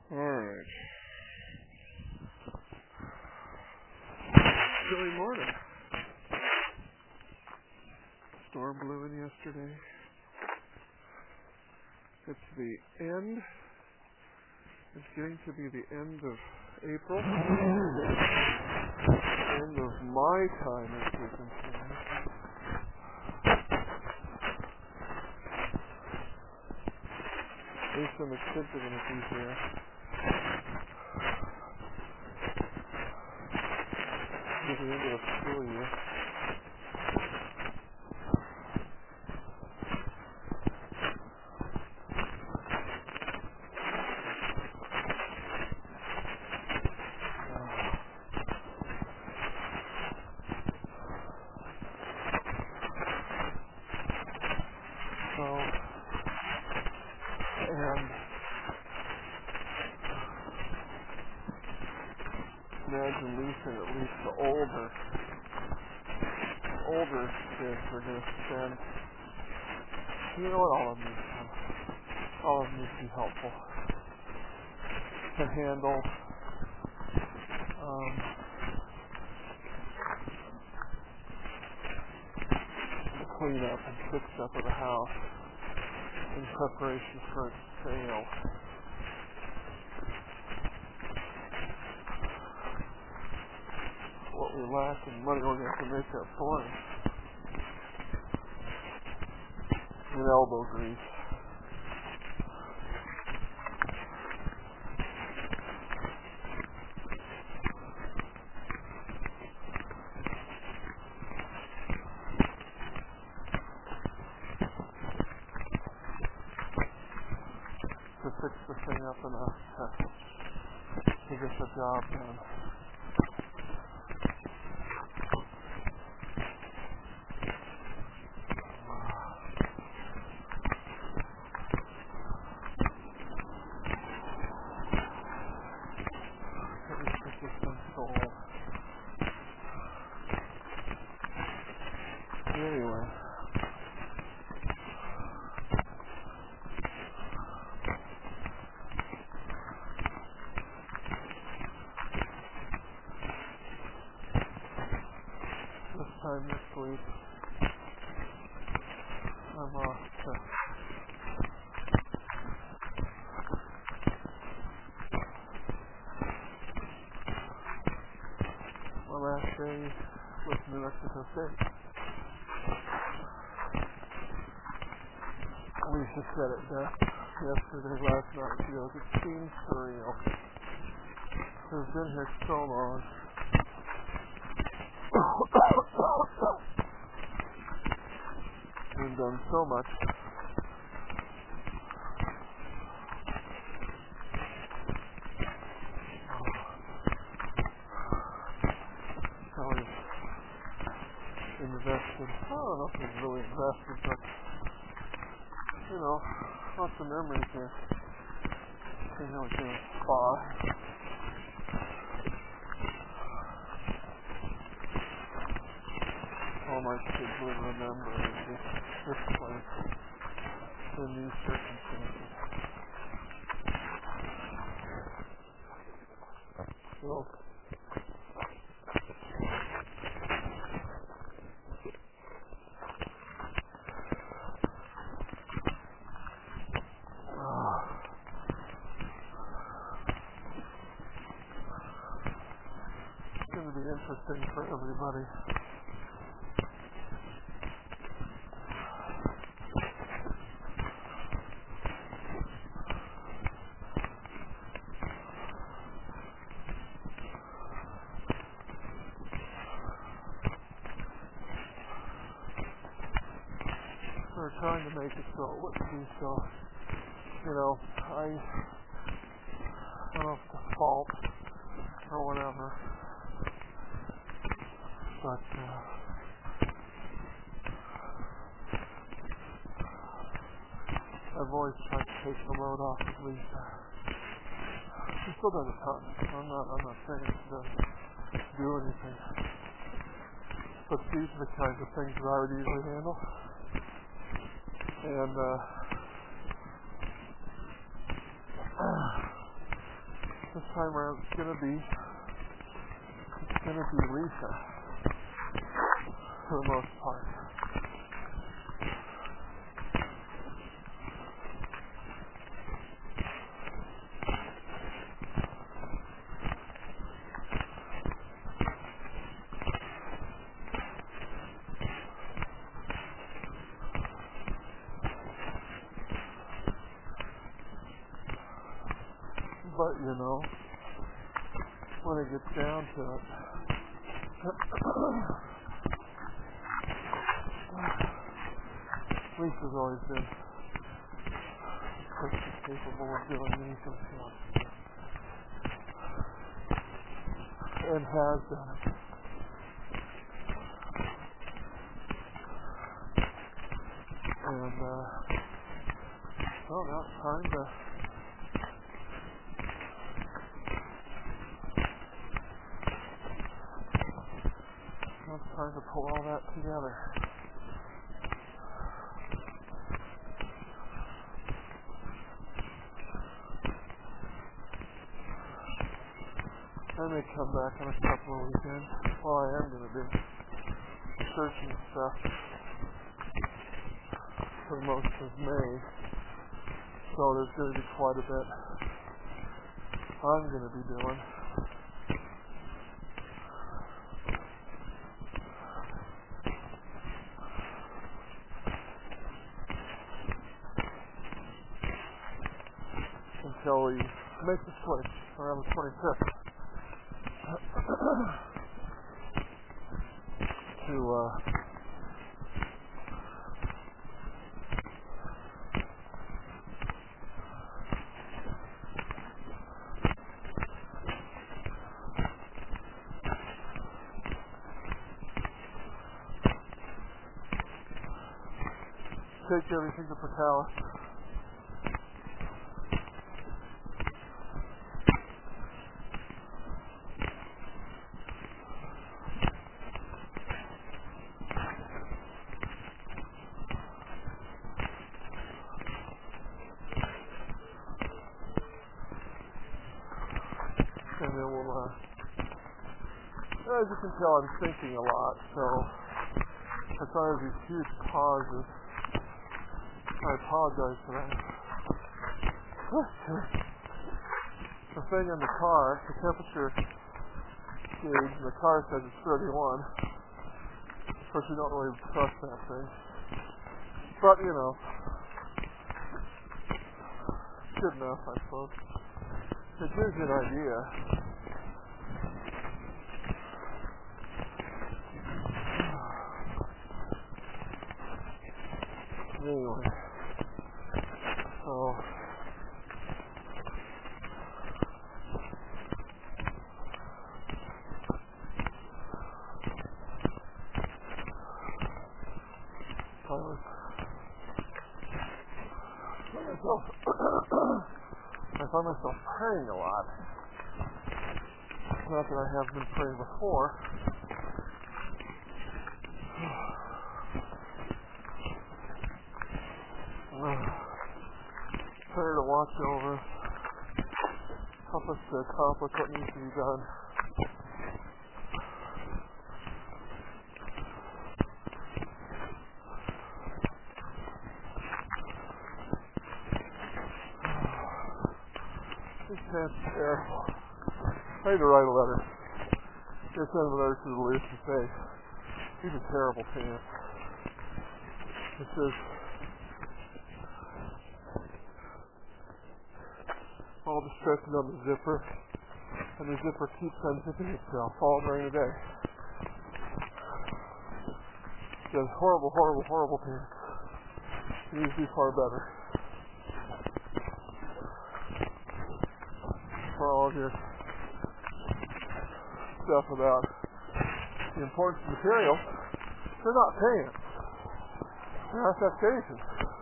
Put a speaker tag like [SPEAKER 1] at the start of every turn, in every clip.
[SPEAKER 1] Alright. Chilly morning. Storm blew in yesterday. It's the end. It's getting to be the end of April. End of my time as frequency. At least I'm excited when it's easier. Getting into the school year. Imagine leasing at least the older kids are going to spend. You know what? All of them need to be helpful to handle the cleanup and fix up of the house in preparation for its sale. What we lack in money, we're going to have to make up for it. And elbow grease. To fix the thing up enough to get the job done. Anyway. This time this week, I'm off to my last day with New Mexico State. Lisa said it best last night. She goes, it seems surreal. I've been here so long. We've done so much. Probably invested. I don't know if he's really invested, but you know, lots of memories here. You know, it's in a spa. All my kids will remember this place, the new circumstances. So, it's going to be interesting for everybody. We're trying to make it so it wouldn't be so, you know, I don't know if it's a fault or whatever, but I've always tried to take the load off of Lisa. She still does a ton. I'm not saying she doesn't do anything, but these are the kinds of things that I would usually handle. And This time around it's gonna be Lisa for the most part. But, you know, when it gets down to it, Lisa's always been perfectly capable of doing anything she wants to do. And has done it. And, well, now it's time to pull all that together. I may come back on a couple of weekends. Well, I am going to do searching stuff for most of May. So there's going to be quite a bit I'm going to be doing. Until we make the switch around the 25th to take everything to Portales. And then we'll, as you can tell, I'm thinking a lot, so as far as these huge pauses, I apologize for that. The thing in the car, the temperature gauge in the car says it's 31. Of course, you don't really trust that thing. But, you know, good enough, I suppose. It gives you an idea. Anyway, so I find myself praying a lot. Not that I have been praying before. Prayer to watch over, help us to accomplish what needs to be done. This pants is terrible. I need to write a letter. Send a letter to the Liz and say, these are terrible pants. It says, all the stretches on the zipper, and the zipper keeps unzipping itself all during the day. Just horrible, horrible, horrible pants. It needs to be far better. For all of your stuff about the importance of material, they're not pants. They're affectations.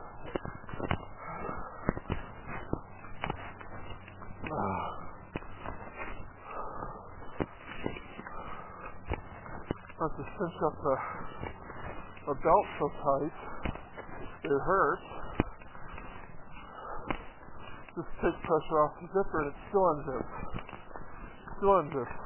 [SPEAKER 1] Not to cinch up a belt so tight, it hurts. Just take pressure off the zipper and it's still unzipped. Still unzipped.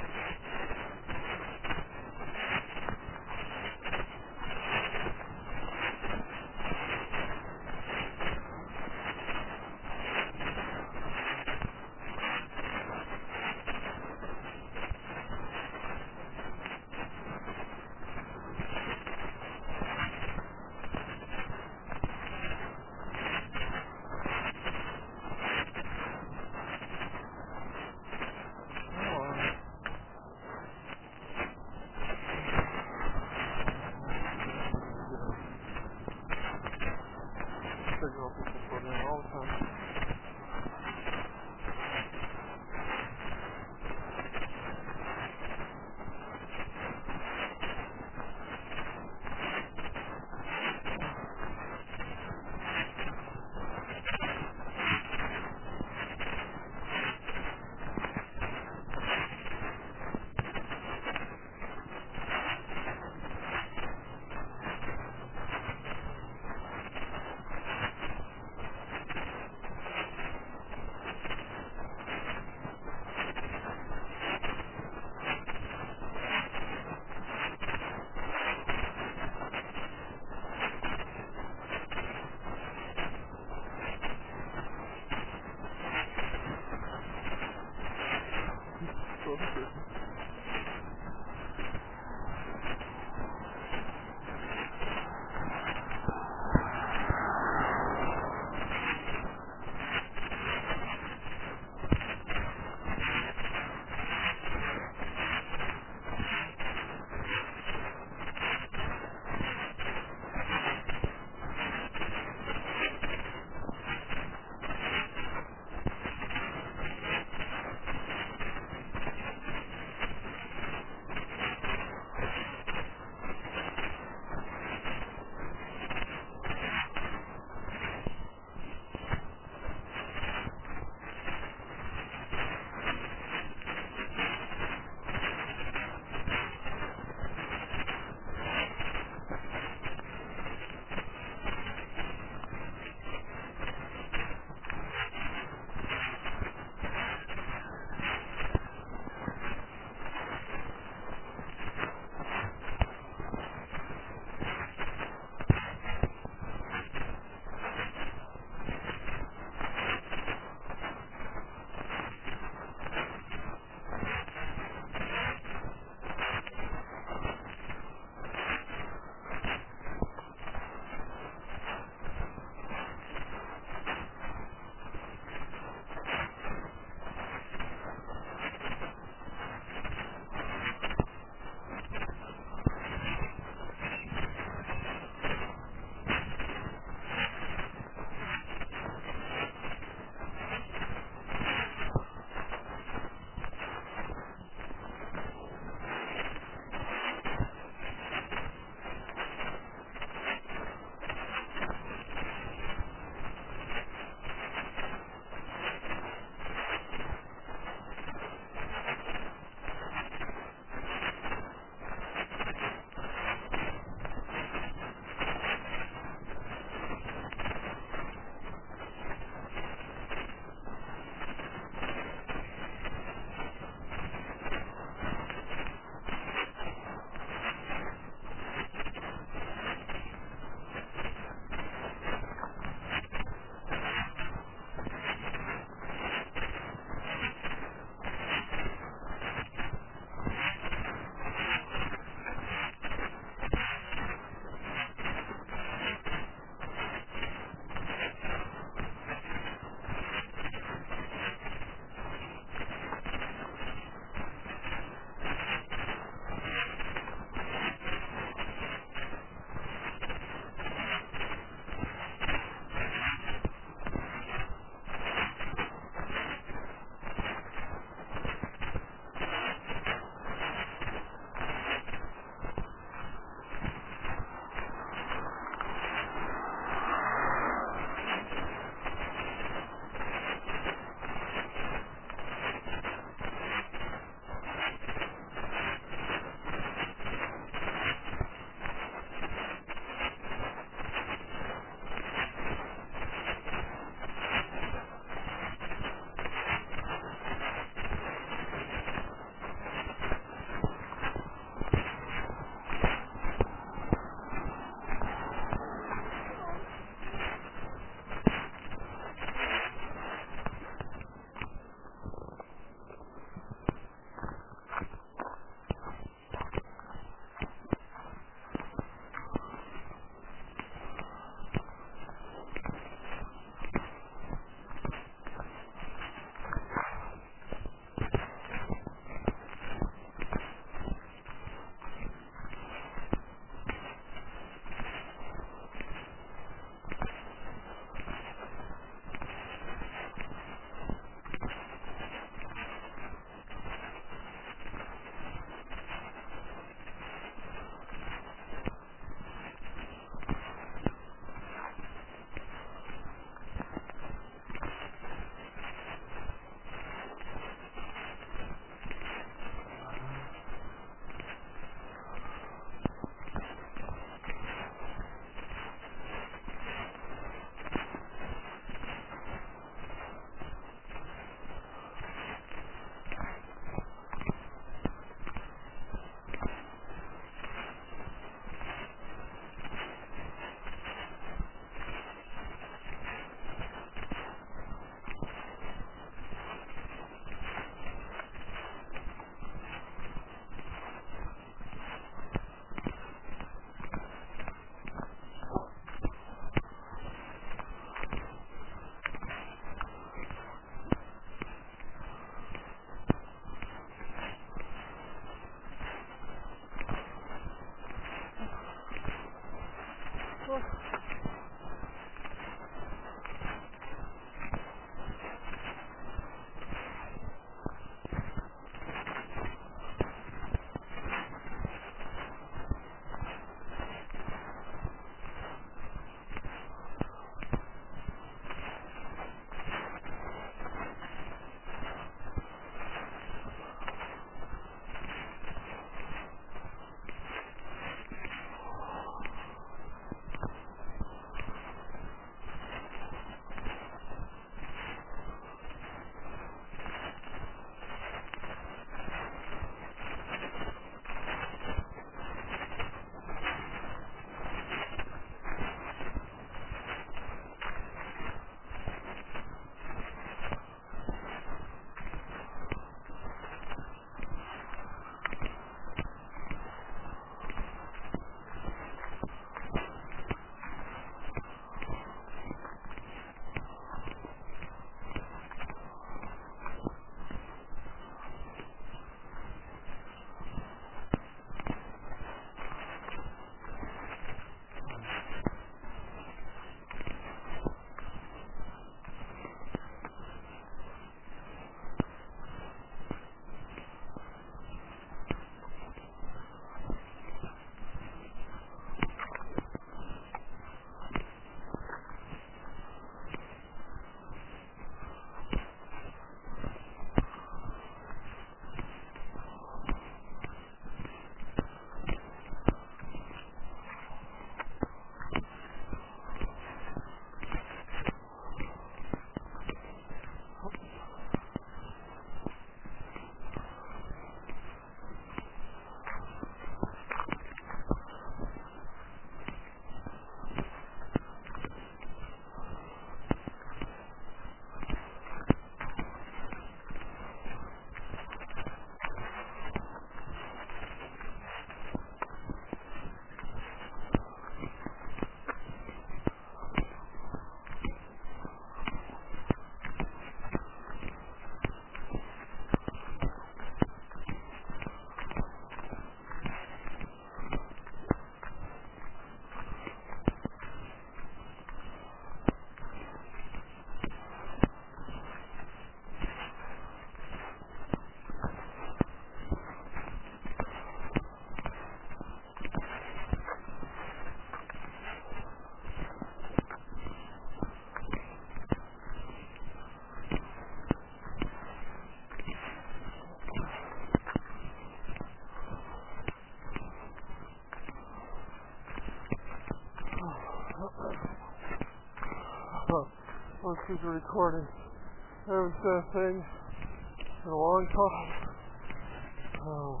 [SPEAKER 1] Let's do the recording. I haven't said a thing in a long time. Oh,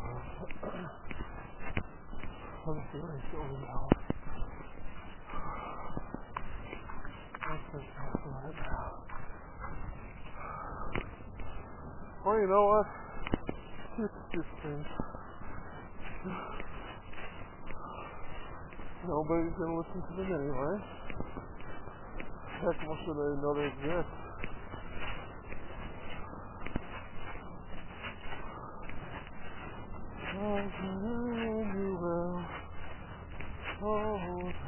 [SPEAKER 1] I'm feeling so well. I think that's right now. Well, you know what? It's things. Nobody's going to listen to them anyway. Heck, most of them know they exist. You will. Oh,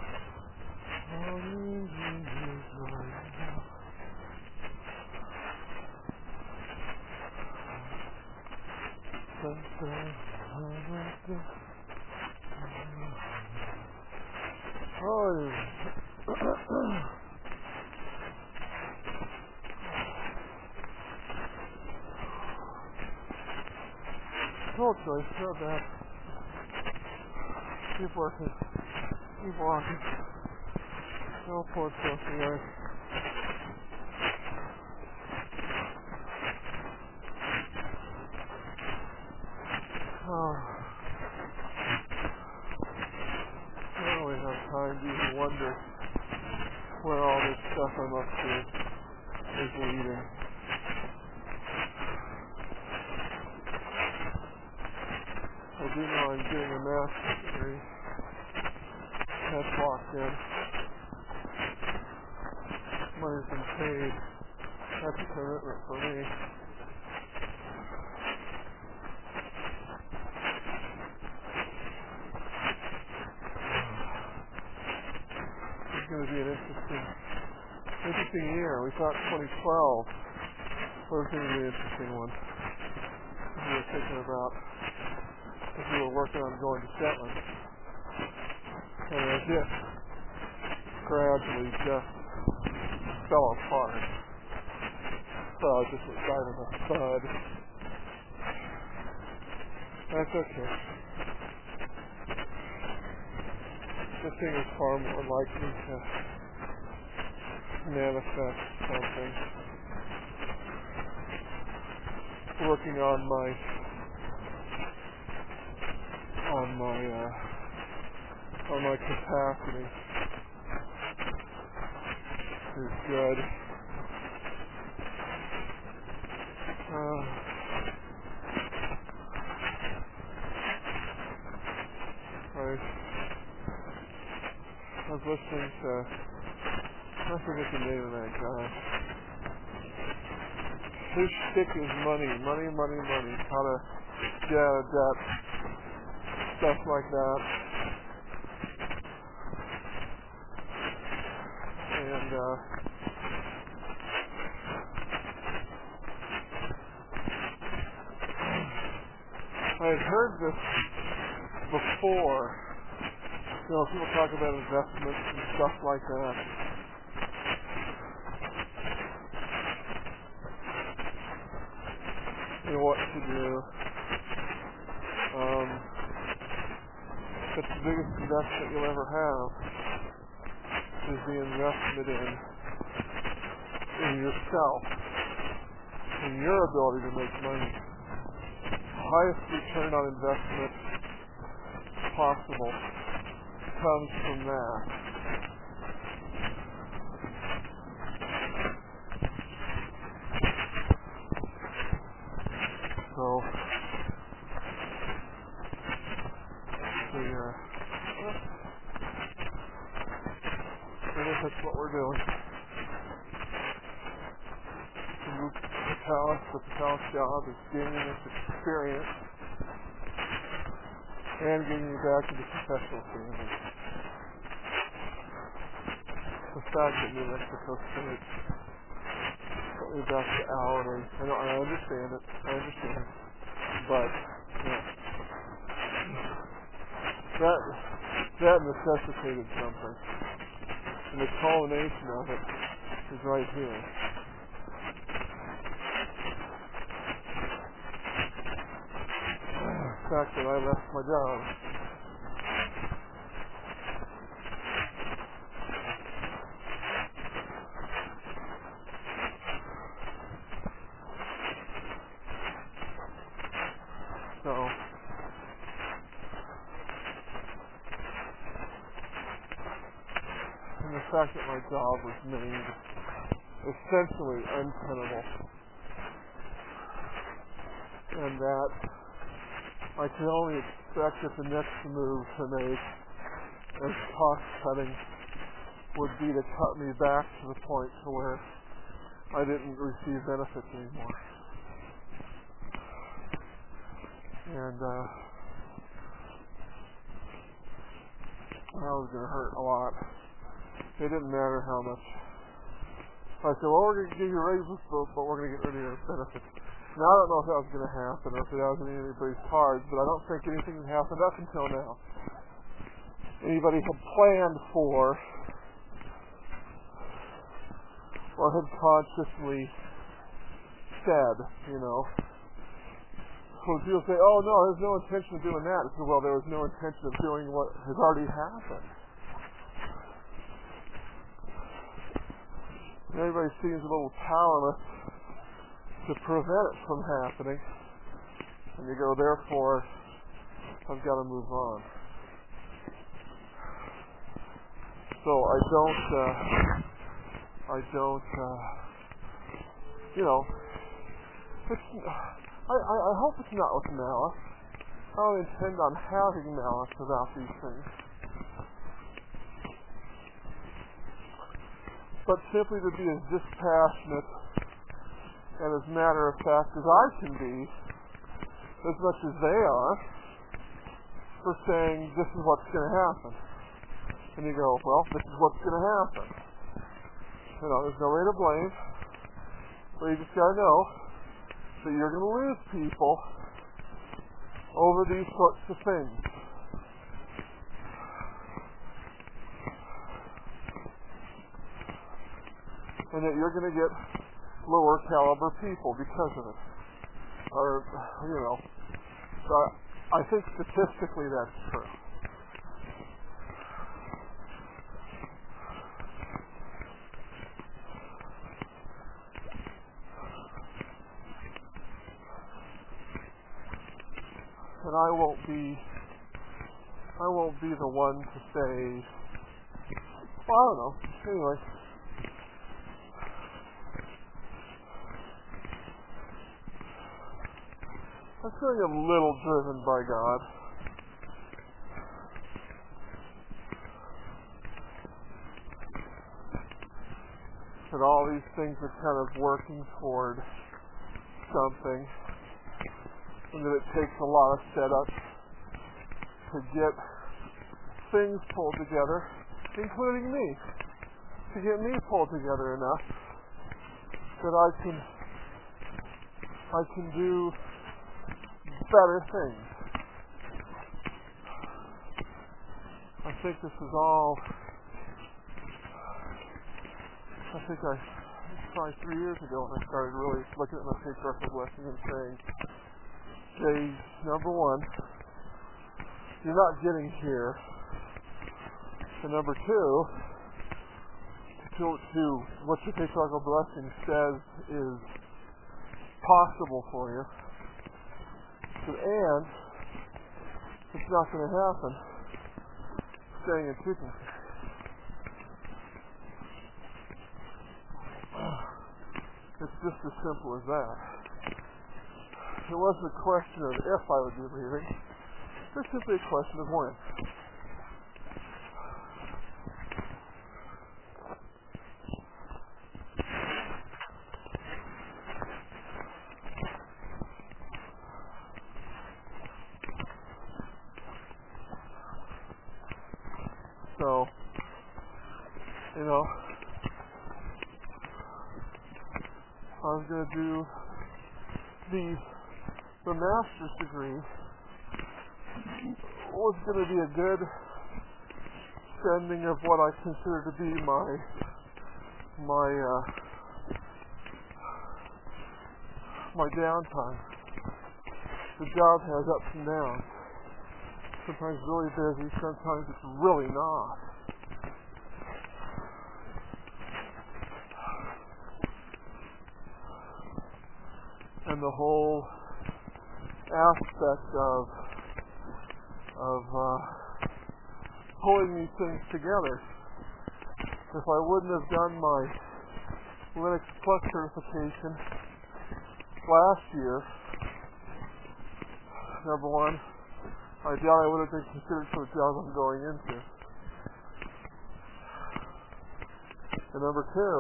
[SPEAKER 1] no choice, not bad. Keep working. Keep walking. No poor something else. Oh. I don't really have time to even wonder where all this stuff I'm up to is leading. I do know I'm getting a master's degree. That's locked in. Money's been paid. That's a commitment for me. It's going to be an interesting year. We thought 2012 was going to be an interesting one. We were thinking about as we were working on going to Shetland. And it just gradually just fell apart. So I just went right in a thud. That's okay. The thing is far more likely to manifest something. Working on my capacity is good. I was listening to, I forget the name of that guy. His shtick is money. How to get out of debt. Stuff like that. And, I had heard this before. You know, people talk about investments and stuff like that. You know what to do. But the biggest investment you'll ever have is the investment in yourself, in your ability to make money. The highest return on investment possible comes from that. So I guess that's what we're doing. The Palace job is giving us experience and getting you back to the professional standard. The fact that New Mexico State put me back to hourly, I understand it. But that necessitated something. And the culmination of it is right here. The fact that I left my job. the fact that my job was made essentially untenable, and that I could only expect that the next move to make as cost cutting would be to cut me back to the point to where I didn't receive benefits anymore. And that was going to hurt a lot. It didn't matter how much. I said, well, we're going to give you raises, but we're going to get rid of your benefits. Now, I don't know if that was going to happen or if that was in anybody's cards, but I don't think anything had happened up until now. Anybody had planned for or had consciously said, So people say, oh, no, there's no intention of doing that. I said, well, there was no intention of doing what has already happened. And everybody seems a little powerless to prevent it from happening. And you go, therefore, I've got to move on. So I hope it's not with malice. I don't intend on having malice about these things. But simply to be as dispassionate and as matter of fact as I can be, as much as they are, for saying this is what's going to happen. And you go, well, this is what's going to happen. There's no way to blame. But you just got to know that you're going to lose people over these sorts of things. And that you're going to get lower caliber people because of it. Or, so I think statistically that's true. And I won't be the one to say, well, I don't know. Anyway. I'm feeling a little driven by God. That all these things are kind of working toward something. And that it takes a lot of setup to get things pulled together, including me. To get me pulled together enough that I can do better things. I think this is all. It's probably 3 years ago when I started really looking at my patriarchal blessing and saying, okay, number one, you're not getting here. And number two, to what your patriarchal blessing says is possible for you. And it's not going to happen. Staying in teaching. It's just as simple as that. It wasn't a question of if I would be leaving. It's simply a question of when. So, I was going to do the master's degree was going to be a good spending of what I consider to be my downtime. The job has ups and downs. Sometimes really busy, sometimes it's really not. And the whole aspect of pulling these things together if I wouldn't have done my Linux Plus certification last year, number one, I doubt I would have been considered for the job I'm going into. And number two,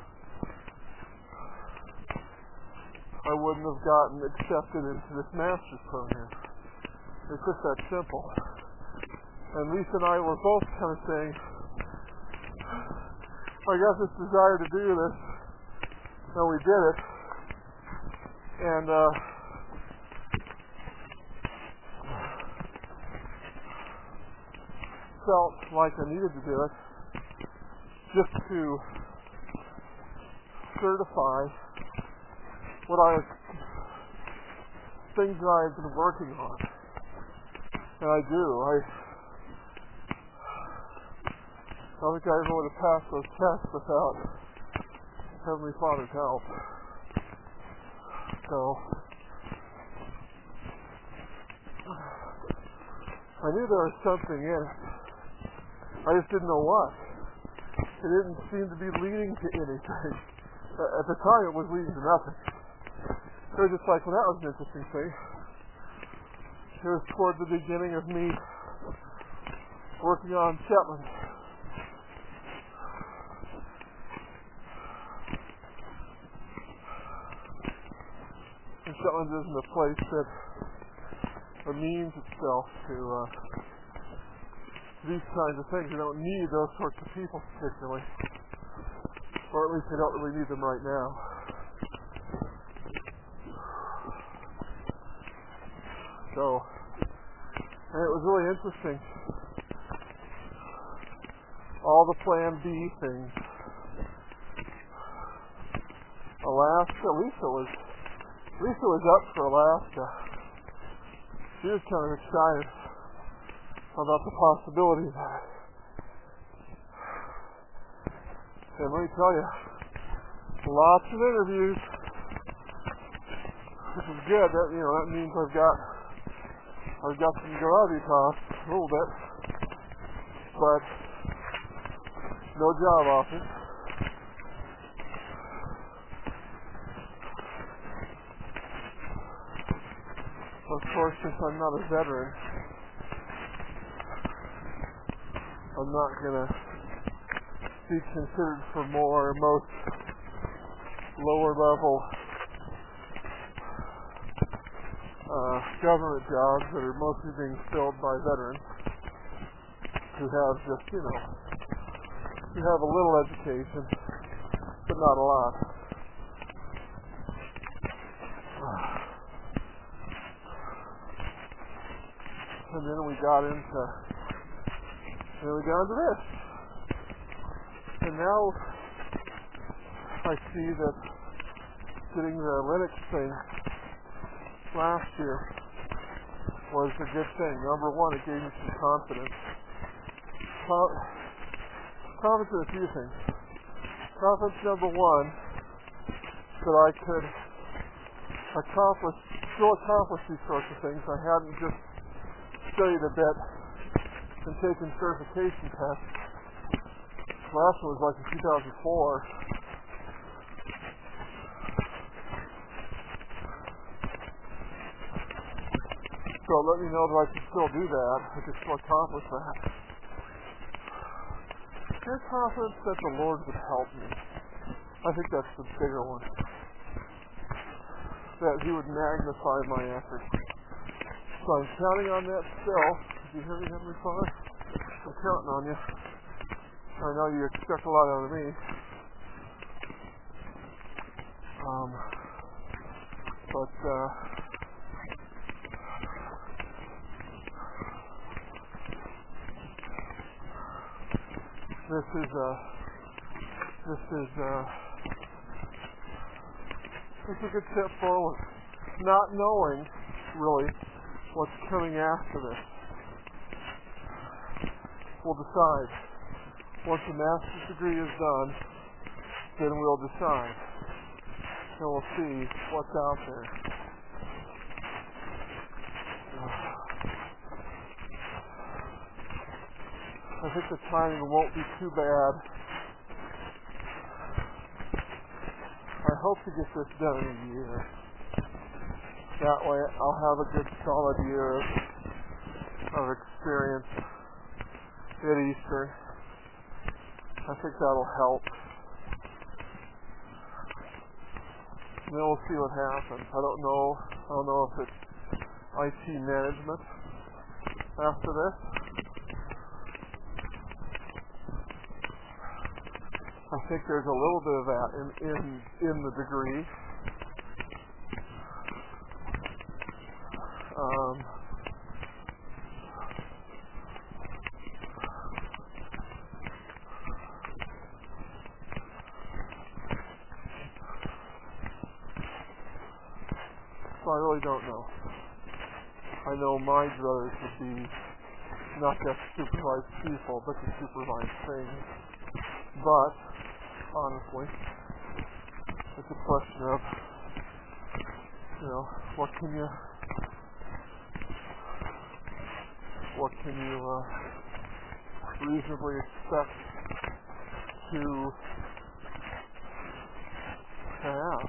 [SPEAKER 1] I wouldn't have gotten accepted into this master's program. It's just that simple. And Lisa and I were both kind of saying, I got this desire to do this, and we did it. And felt like I needed to do it just to certify things that I've been working on. And I do. I don't think I ever would have passed those tests without Heavenly Father's help. So I knew there was something in it. I just didn't know what. It didn't seem to be leading to anything. At the time, it was leading to nothing. It was just like, well, that was an interesting thing. It was toward the beginning of me working on Shetland. And Shetland isn't a place that amends itself to these kinds of things. You don't need those sorts of people particularly. Or at least they don't really need them right now. So, and it was really interesting. All the Plan B things. Alaska, Lisa was up for Alaska. She was kind of excited about the possibility of that. And let me tell you, lots of interviews, which is good. That means I've got some gravitas a little bit, but no job offers. Of course, since I'm not a veteran, I'm not gonna be considered for most lower level government jobs that are mostly being filled by veterans who have just, who have a little education, but not a lot. And then we got into this. And now I see that getting the Linux thing last year was a good thing. Number one, it gave me some confidence. Confidence in a few things. Confidence number one, that I could still accomplish these sorts of things. I hadn't just studied a bit and taken certification tests. Last one was like in 2004. So let me know that I can still do that. I can still accomplish that. And confidence that the Lord would help me. I think that's the bigger one. That He would magnify my efforts. So I'm counting on that still. Did you hear me, Heavenly Father? I'm counting on you. I know you expect a lot out of me. This is a good step forward. Not knowing, really, what's coming after this. We'll decide. Once the master's degree is done, then we'll decide. And we'll see what's out there. I think the timing won't be too bad hope to get this done in a year. That way I'll have a good solid year of experience at Eastern. I think that'll help. And then we'll see what happens. I don't know if it's IT management after this. I think there's a little bit of that in the degree. So I really don't know. I know my druthers would be not just supervise people, but to supervise things. But honestly, it's a question of, what can you reasonably expect to have.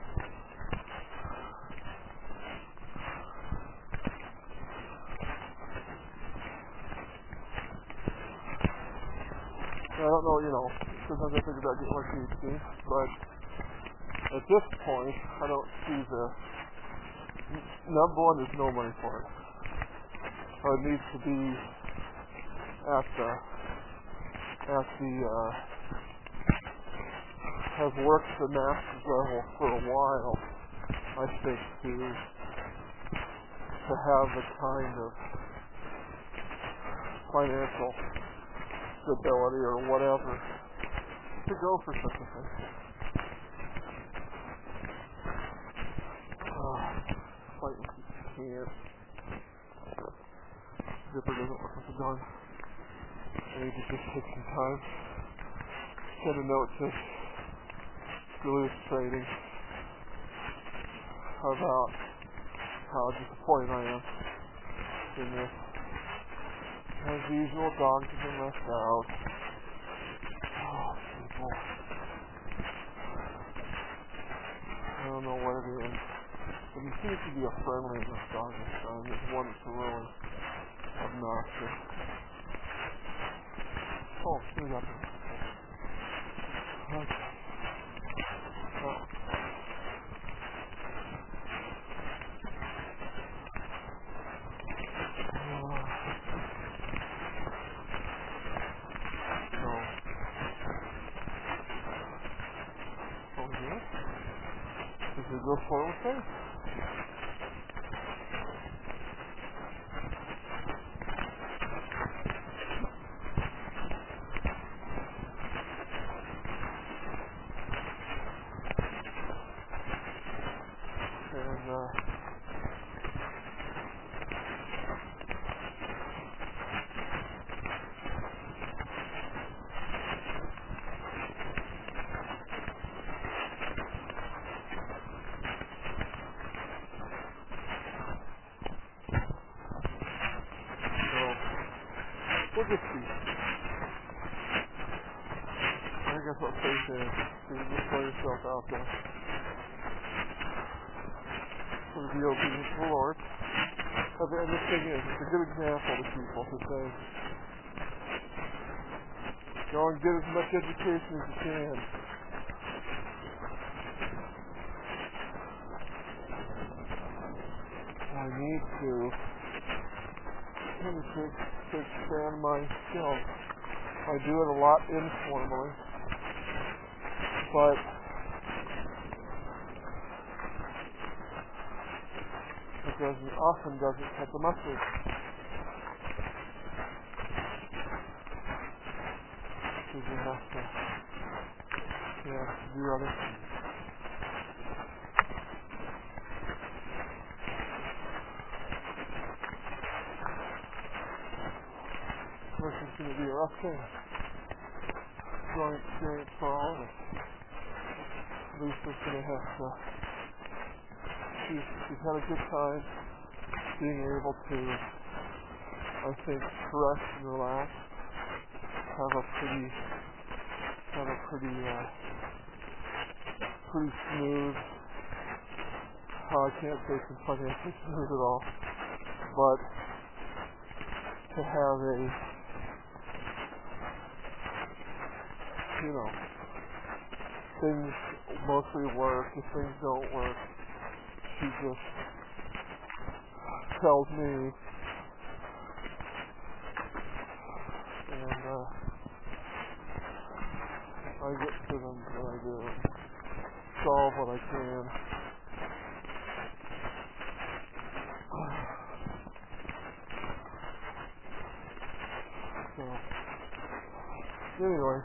[SPEAKER 1] I don't know, sometimes I think about getting my PhD, but at this point, I don't see number one, there's no money for it. Or it needs to be have worked the master's level for a while, I think, to have the kind of financial stability or whatever to go for such a thing. Fighting can't. Zipper doesn't look like a gun. I need to just take some time. Send a note to Duluth Trading about how disappointed I am in this. As usual, dogs have been left out. Oh, people. I don't know what it is. But he seems to be a friendly enough dog this time. There's one that's really obnoxious. Oh, here's up there. Okay. Go forward with it. We'll just see. I think that's what faith is. You just throw yourself out there. So be obedient to the Lord. But the thing is, it's a good example to people to say, go and get as much education as you can. I need to expand my skills. I do it a lot informally, but it often doesn't cut the mustard. Because you have to do other things. This is going to be a rough thing. Growing experience for all of us. Lisa's going to have to. She's had a good time being able to, I think, rest and relax. Have a pretty pretty smooth. I can't say it's financially smooth at all, but to have a, things mostly work. If things don't work, she just tells me, and I get to them when I do, solve what I can. So, anyway,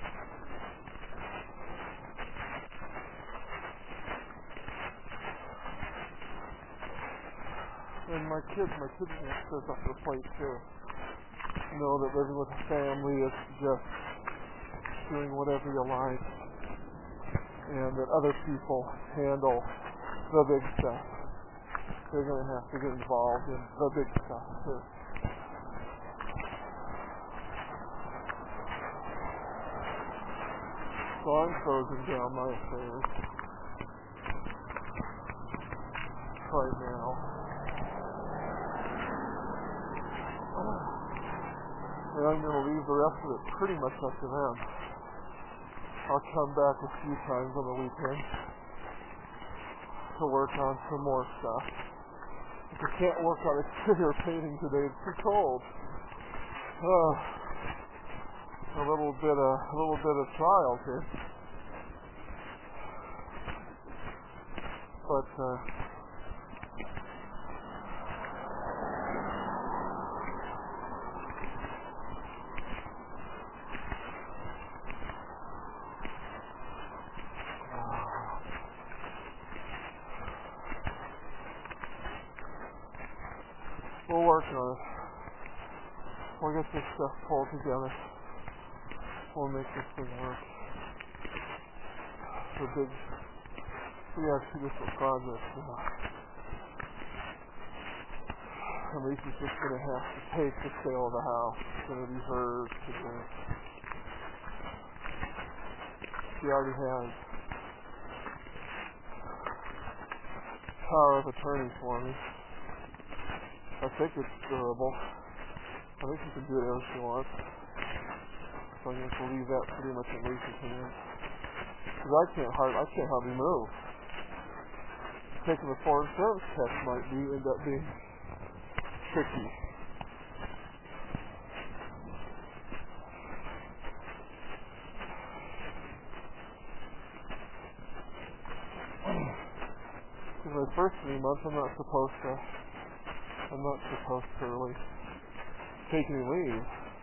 [SPEAKER 1] and my kids have stepped up to the plate too. Know that living with a family is just doing whatever you like, and that other people handle the big stuff. They're going to have to get involved in the big stuff too. So I'm closing down my affairs right now. And I'm going to leave the rest of it pretty much up to them. I'll come back a few times on the weekend to work on some more stuff. If I can't work on exterior painting today, it's too cold. A little bit of trial here. But we'll work on it. We'll get this stuff pulled together. We'll make this thing work. We have two different projects now. And Lisa's just going to have to take the sale of the house. It's going to be hers to do. She already has power of attorney for me. I think it's durable. I think she can do whatever she wants. So I'm going to leave that pretty much in Lisa's hands. Because I can't hardly move. Taking the foreign service test might end up being tricky. In the first 3 months, I'm not supposed to really take any leave.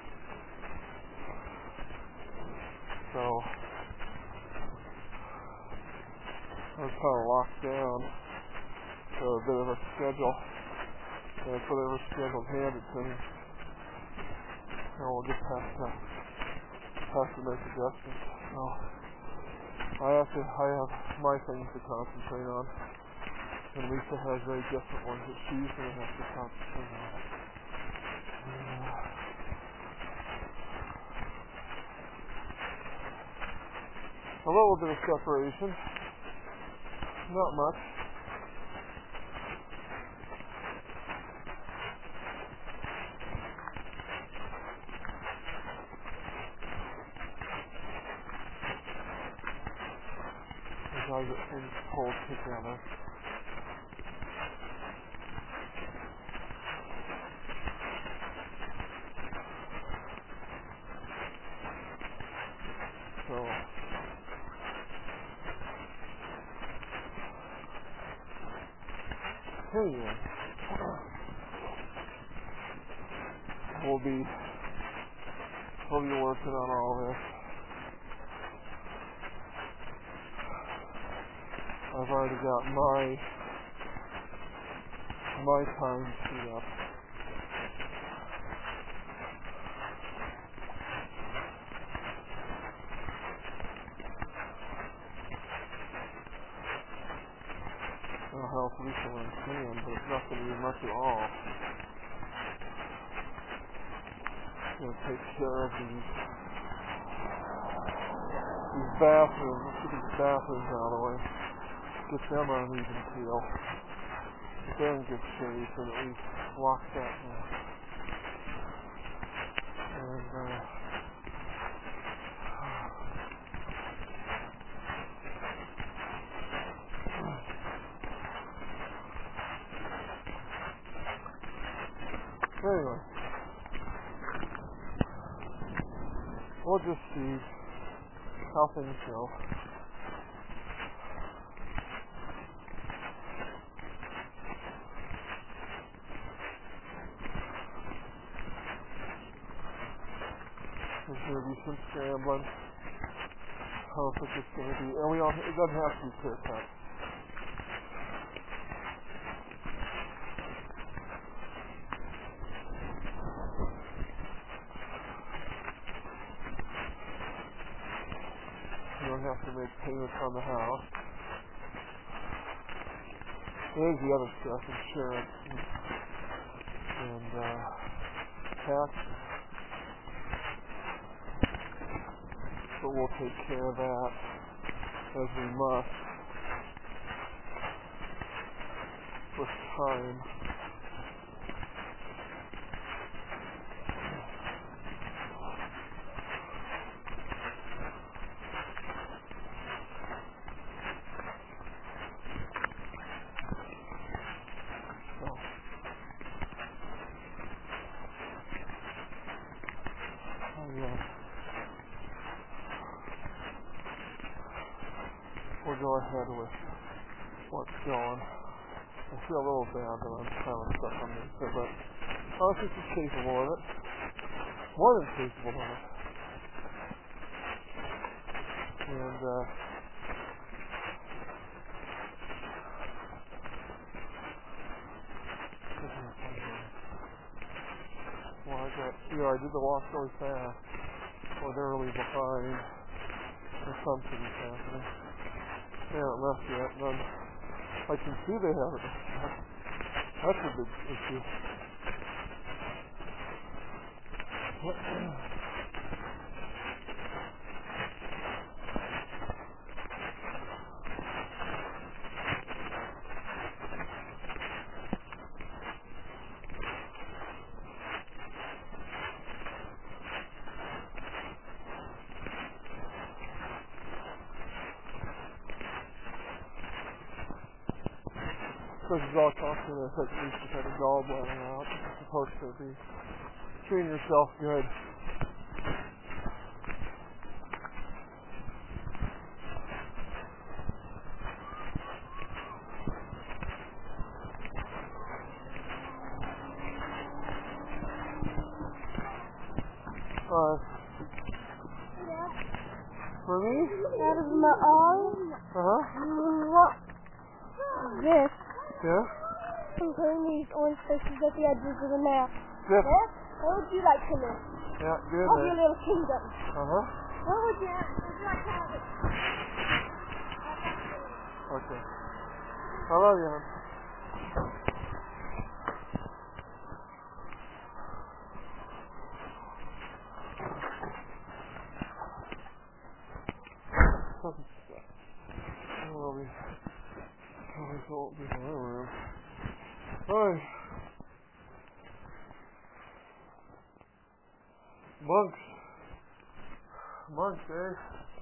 [SPEAKER 1] So I was kind of locked down to a bit of a schedule. And it's whatever schedule's handed to me. And we'll just have to make adjustments. So I have my things to concentrate on. And Lisa has very different ones that she's going to have to concentrate on. A little bit of separation. Not much. As I get things pulled together. So anyway, we'll be working on all this. I've already got my time teed up. I'll help Lisa when I can, but it's not going to be much at all. I'm going to take care of these these bathrooms, let's get these bathrooms out of the way. Get them on an even keel. Get they're in good shape, and at least lock that down. And anyway, we'll just see how things go. There's going to be some scrambling. I don't think it's going to be, and it doesn't have to be clear cut. You don't have to make payments on the house. There's the other stuff, insurance and tax. But we'll take care of that as we must with time. We'll go ahead with what's going. I feel a little bad that I'm kind of stuck on this, but I think she's capable of it. More than capable of it. And I did the walk really fast. Or they're really behind. Or something's happening. They haven't left yet, but I can see they haven't. That's a big issue. This is all talking to at least you've had a gallbladder out. You're supposed to be treating yourself good. For me? Out of my arm? What? This. Yeah? I'm putting these orange faces at the edges of the map. Yes. What would you like to live? Yeah, good. Of your little kingdom. What would you like to have it? Okay. I love you, hon. Won't be in my room. Hi. Monks, eh?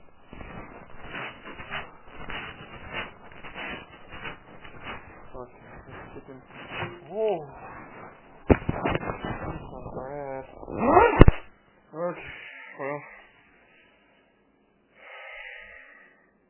[SPEAKER 1] Okay, chicken. Whoa. That's not bad.